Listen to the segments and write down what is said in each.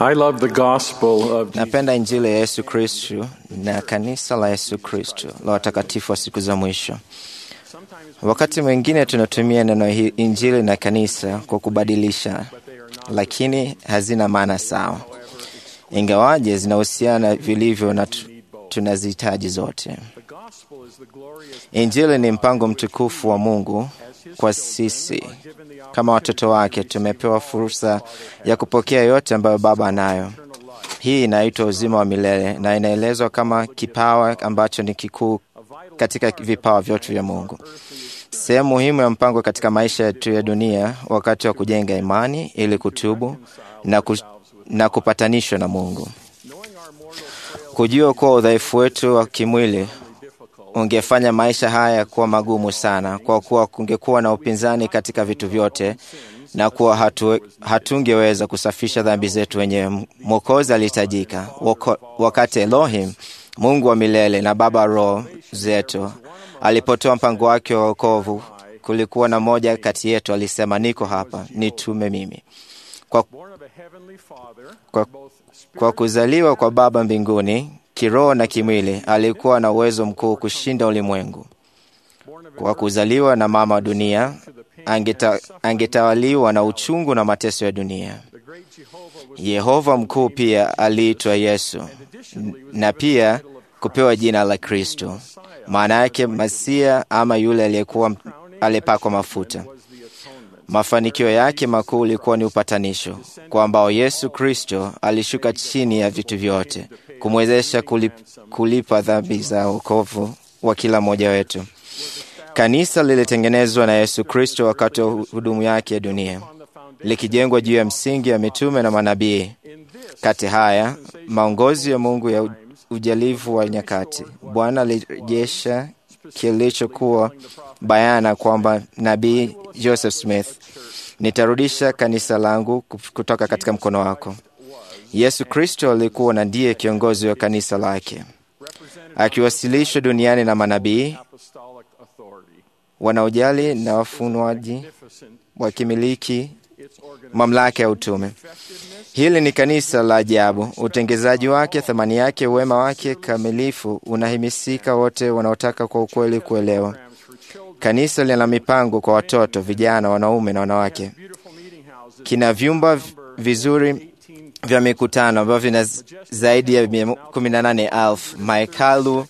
I love the gospel of Jesus. Napenda Injili ya Yesu Kristo na kanisa la Yesu Kristo la watakatifu wa siku za mwisho. Wakati mwingine tunatumia neno Injili na kanisa kwa kubadilisha, lakini hazina maana sawa. Ingawaje zinahusiana vilivyo na tunazihitaji zote. Injili ni mpango mtukufu wa Mungu kwa sisi. Kama watoto wake tumepewa fursa ya kupokea yote ambayo Baba anayo. Hii inaitwa uzima wa milele na inaelezwa kama kipawa ambacho ni kikuu katika vipawa vyote vya Mungu. Sehemu muhimu ya mpango katika maisha yetu ya dunia wakati wa kujenga imani ili kutubu na kupatanishwa na Mungu. Kujua kuwa udhaifu wetu wa kimwili ungefanya maisha haya kuwa magumu sana, kwa kuwa kungekuwa na upinzani katika vitu vyote na kuwa hatungeweza kusafisha dhambi zetu wenyewe. Mwokozi alihitajika. Wakati Elohim, Mungu wa milele na Baba roho zetu, alipotoa mpango wake wa wokovu, kulikuwa na moja kati yetu alisema, niko hapa, nitume mimi. Kwa kuzaliwa kwa Baba mbinguni, kiroho na kimwili, alikuwa na uwezo mkuu kushinda ulimwengu. Kwa kuzaliwa na mama wa dunia, angetawaliwa na uchungu na mateso ya dunia. Yehova mkuu pia aliitwa Yesu na pia kupewa jina la Kristo. Maana yake Masia, ama yule aliyekuwa alipakwa mafuta. Mafanikio yake makuu ilikuwa ni upatanisho, kwa ambao Yesu Kristo alishuka chini ya vitu vyote kumwezesha kulipa dhambi za wokovu wa kila mmoja wetu. Kanisa lilitengenezwa na Yesu Kristo wakati wa hudumu yake ya dunia, likijengwa juu ya msingi ya mitume na manabii. Kati haya maongozi ya Mungu ya ujalivu wa nyakati, Bwana alirejesha kilichokuwa bayana kwamba nabii Joseph Smith, nitarudisha kanisa langu kutoka katika mkono wako. Yesu Kristo alikuwa na ndiye kiongozi wa kanisa lake, akiwasilishwa duniani na manabii wanaojali na wafunuaji wakimiliki mamlaka ya utume. Hili ni kanisa la ajabu. Utengezaji wake, thamani yake, uwema wake kamilifu unahimisika wote wanaotaka kwa ukweli kuelewa. Kanisa lina mipango kwa watoto, vijana, wanaume na wanawake. Kina vyumba vizuri vya mikutano ambavyo vina zaidi ya 18,000, mahekalu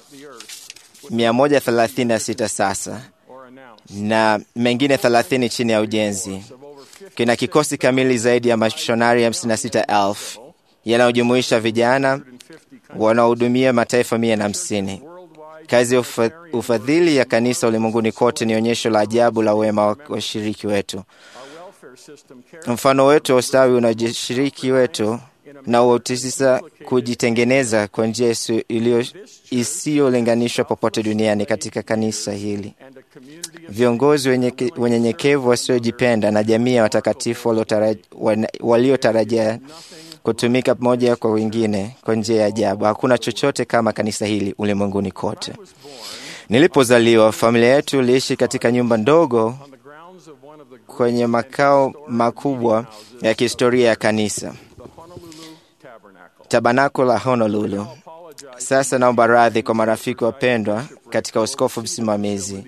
136 sasa na mengine 30 chini ya ujenzi. Kina kikosi kamili zaidi ya mashonari 56,000 yanayojumuisha vijana wanaohudumia mataifa 150. Kazi ya ufadhili ya kanisa ulimwenguni kote ni onyesho la ajabu la wema wa washiriki wetu. Mfano wetu wa ustawi unajishiriki wetu na utisisa kujitengeneza kwa njia isiyolinganishwa popote duniani katika kanisa hili. Viongozi wenyenyekevu wasiojipenda na jamii ya watakatifu waliotarajia kutumika pamoja kwa wengine kwa njia ya ajabu. Hakuna chochote kama kanisa hili ulimwenguni kote. Nilipozaliwa, familia yetu iliishi katika nyumba ndogo kwenye makao makubwa ya kihistoria ya kanisa, Tabernacle la Honolulu. Sasa naomba radhi kwa marafiki wapendwa katika uskofu msimamizi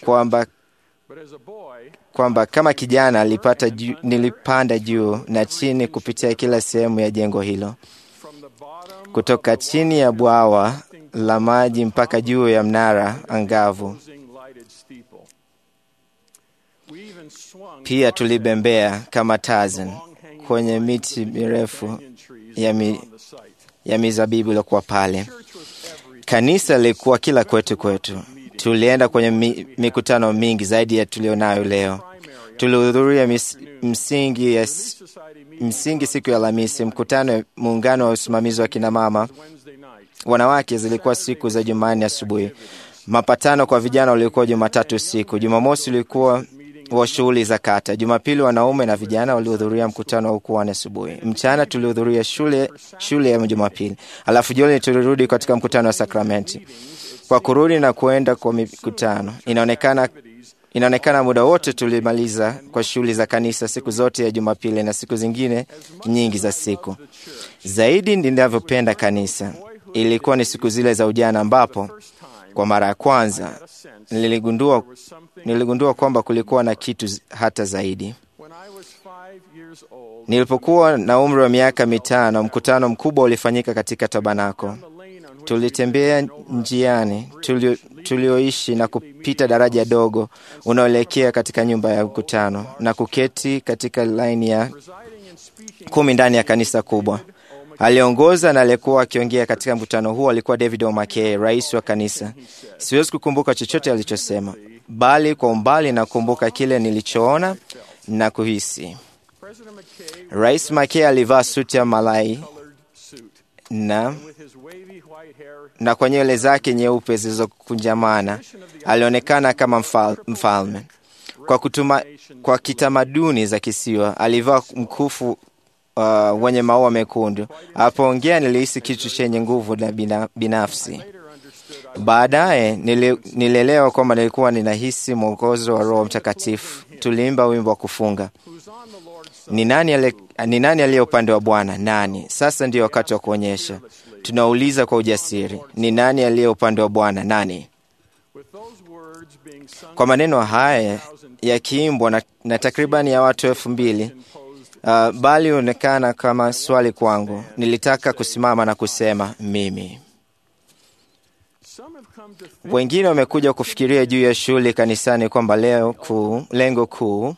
kwamba kama kijana nilipanda juu na chini kupitia kila sehemu ya jengo hilo, kutoka chini ya bwawa la maji mpaka juu ya mnara angavu. Pia tulibembea kama Tarzan kwenye miti mirefu ya mizabibu iliyokuwa pale. Kanisa lilikuwa kila kwetu. Tulienda kwenye mikutano mingi zaidi ya tulionayo leo. Tulihudhuria msingi siku ya Alhamisi, mkutano muungano wa usimamizi wa kina mama wanawake zilikuwa siku za Jumanne asubuhi. Mapatano kwa vijana ulikuwa Jumatatu usiku. Jumamosi ulikuwa wa shughuli za kata. Jumapili wanaume na vijana walihudhuria mkutano wa ukuhani asubuhi. Mchana tulihudhuria shule ya Jumapili. Alafu jioni tulirudi katika mkutano wa sakramenti. Kwa kurudi na kuenda kwa mikutano, Inaonekana muda wote tulimaliza kwa shughuli za kanisa siku zote ya Jumapili na siku zingine nyingi za siku. Zaidi ninavyopenda kanisa ilikuwa ni siku zile za ujana ambapo kwa mara ya kwanza niligundua kwamba kulikuwa na kitu hata zaidi. Nilipokuwa na umri wa miaka 5, mkutano mkubwa ulifanyika katika tabanako. Tulitembea njiani tulioishi na kupita daraja dogo unaoelekea katika nyumba ya mkutano na kuketi katika laini ya 10 ndani ya kanisa kubwa. Aliongoza na aliyekuwa akiongea katika mkutano huo alikuwa David O. McKay, rais wa kanisa. Siwezi kukumbuka chochote alichosema, bali kwa umbali nakumbuka kile nilichoona na kuhisi. Rais McKay alivaa suti ya malai na kwa nywele zake nyeupe zilizokunjamana alionekana kama mfalme. Kwa kitamaduni za kisiwa alivaa mkufu wenye maua mekundu. Alipoongea nilihisi kitu chenye nguvu na binafsi. Baadaye nilielewa kwamba nilikuwa ninahisi mwongozo wa Roho Mtakatifu. Tuliimba wimbo wa kufunga, ni nani aliye upande wa Bwana? Nani? Sasa ndio wakati wa kuonyesha. Tunauliza kwa ujasiri, ni nani aliye upande wa Bwana? Nani? Kwa maneno haya yakiimbwa na takribani ya watu 2,000, bali onekana kama swali kwangu. Nilitaka kusimama na kusema mimi. Wengine wamekuja kufikiria juu ya shughuli kanisani kwamba lengo kuu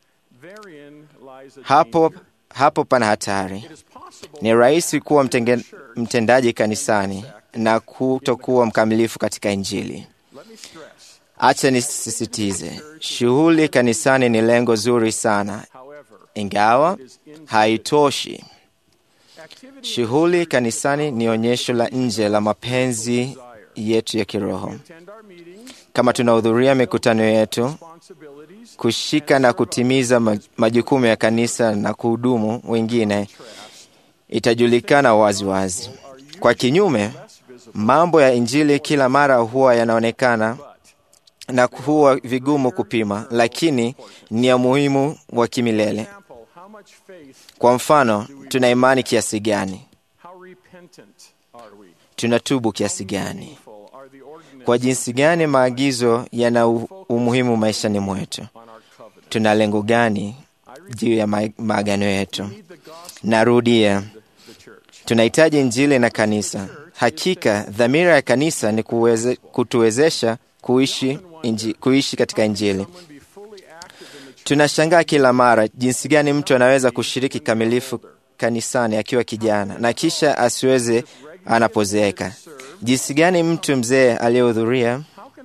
hapo pana hatari. Ni rahisi kuwa mtendaji kanisani na kutokuwa mkamilifu katika Injili. Acha nisisitize, shughuli kanisani ni lengo zuri sana, ingawa haitoshi. Shughuli kanisani ni onyesho la nje la mapenzi yetu ya kiroho. Kama tunahudhuria mikutano yetu, kushika na kutimiza majukumu ya kanisa na kuhudumu wengine, itajulikana wazi. Kwa kinyume, mambo ya Injili kila mara huwa yanaonekana na huwa vigumu kupima, lakini ni ya muhimu wa kimilele. Kwa mfano, tuna imani kiasi gani? Tunatubu kiasi gani? Kwa jinsi gani maagizo yana umuhimu maishani mwetu? Tuna lengo gani juu ya maagano yetu? Narudia, tunahitaji Injili na kanisa. Hakika dhamira ya kanisa ni kutuwezesha kuishi katika Injili. Tunashangaa kila mara jinsi gani mtu anaweza kushiriki kamilifu kanisani akiwa kijana na kisha asiweze anapozeeka. Jinsi gani mtu mzee aliyehudhuria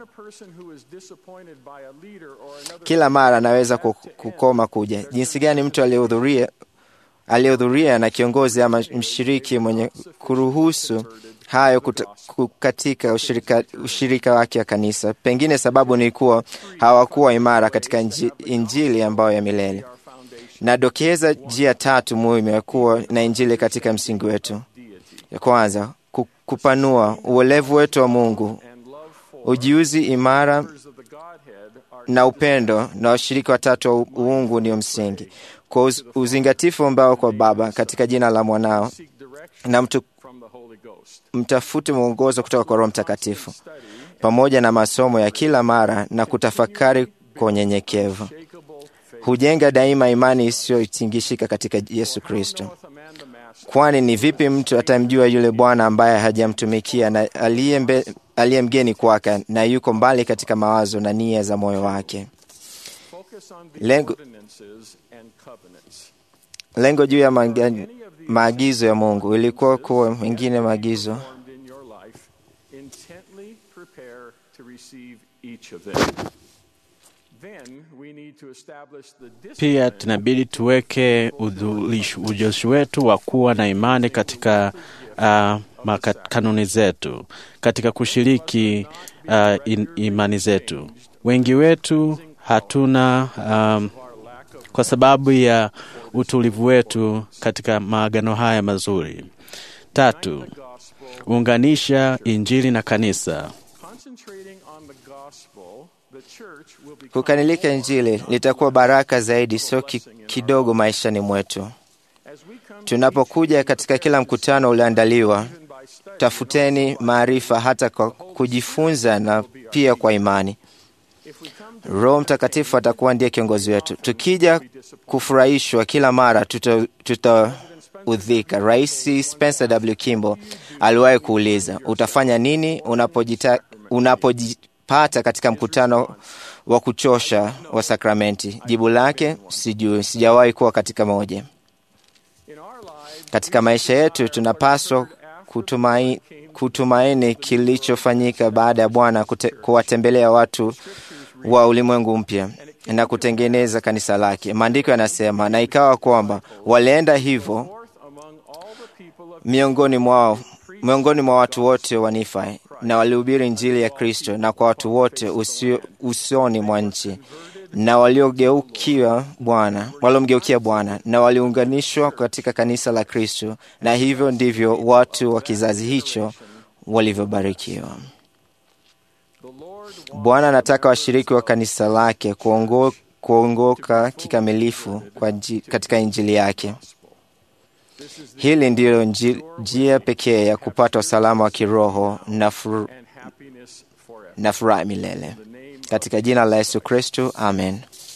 kila mara anaweza kukoma kuja. Jinsi gani mtu aliyehudhuria na kiongozi ama mshiriki mwenye kuruhusu hayo katika ushirika wake wa kanisa. Pengine sababu ni kuwa hawakuwa imara katika Injili ambayo ya milele. Nadokeza njia 3 muhimu ya kuwa na Injili katika msingi wetu. Ya kwanza, kupanua uelevu wetu wa Mungu, ujuzi imara na upendo na washirika watatu wa uungu ndio msingi. Kwa uzingatifu ambao kwa Baba katika jina la Mwanao, na mtafute mwongozo kutoka kwa Roho Mtakatifu, pamoja na masomo ya kila mara na kutafakari kwa unyenyekevu, hujenga daima imani isiyotingishika katika Yesu Kristo. Kwani ni vipi mtu atamjua yule Bwana ambaye hajamtumikia na aliye mgeni kwake na yuko mbali katika mawazo na nia za moyo wake? Lengo juu ya maagizo ya Mungu ilikuwa kuwa mengine maagizo. Pia tunabidi tuweke ujuzi wetu wa kuwa na imani katika kanuni zetu, katika kushiriki imani zetu. Wengi wetu hatuna kwa sababu ya utulivu wetu katika maagano haya mazuri. 3, unganisha Injili na kanisa. Kukamilika Injili litakuwa baraka zaidi, sio kidogo maishani mwetu. Tunapokuja katika kila mkutano ulioandaliwa, tafuteni maarifa hata kwa kujifunza na pia kwa imani. Roho Mtakatifu atakuwa ndiye kiongozi wetu. Tukija kufurahishwa kila mara, tutaudhika. Rais Spencer W. Kimball aliwahi kuuliza, utafanya nini unapojipata katika mkutano wa kuchosha wa sakramenti? Jibu lake, sijui, sijawahi kuwa katika moja. Katika maisha yetu tunapaswa kutumaini kilichofanyika baada ya Bwana kuwatembelea watu wa ulimwengu mpya na kutengeneza kanisa lake. Maandiko yanasema, na ikawa kwamba walienda hivyo miongoni mwa watu wote wa Nifi, na walihubiri Injili ya Kristo na kwa watu wote usoni mwa nchi, na waliomgeukia Bwana na waliunganishwa katika kanisa la Kristo, na hivyo ndivyo watu wa kizazi hicho walivyobarikiwa. Bwana anataka washiriki wa kanisa lake kuongoka kikamilifu katika Injili yake. Hili ndilo njia pekee ya kupata usalama wa kiroho na furaha milele. Katika jina la Yesu Kristo, amen.